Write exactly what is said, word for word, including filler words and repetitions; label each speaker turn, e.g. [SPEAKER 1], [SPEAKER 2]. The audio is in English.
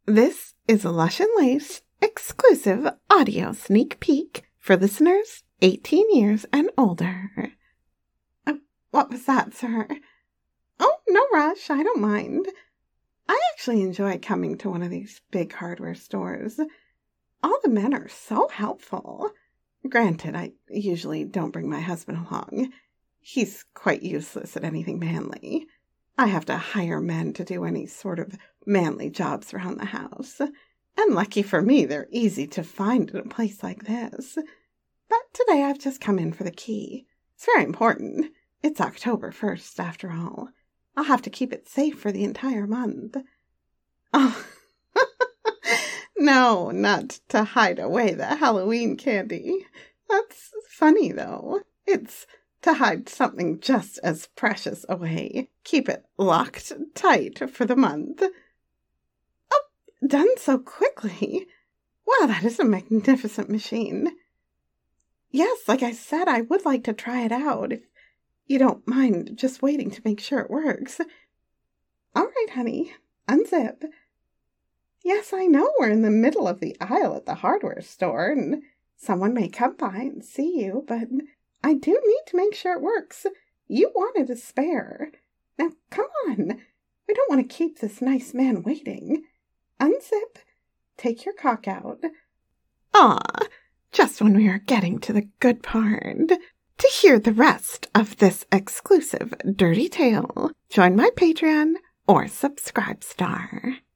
[SPEAKER 1] This is a Lush and Lace exclusive audio sneak peek for listeners eighteen years and older. Uh, what was that, sir? Oh, no rush. I don't mind. I actually enjoy coming to one of these big hardware stores. All the men are so helpful. Granted, I usually don't bring my husband along. He's quite useless at anything manly. I have to hire men to do any sort of manly jobs around the house. And lucky for me, they're easy to find in a place like this. But today I've just come in for the key. It's very important. It's October first, after all. I'll have to keep it safe for the entire month. Oh, no, not to hide away the Halloween candy. That's funny, though. It's to hide something just as precious away. Keep it locked tight for the month. Oh, done so quickly. Wow, that is a magnificent machine. Yes, like I said, I would like to try it out, if you don't mind just waiting to make sure it works. All right, honey, unzip. Yes, I know we're in the middle of the aisle at the hardware store, and someone may come by and see you, but I do need to make sure it works. You wanted a spare. Now, come on. We don't want to keep this nice man waiting. Unzip. Take your cock out. Ah, just when we are getting to the good part. To hear the rest of this exclusive dirty tale, join my Patreon or Subscribe Star.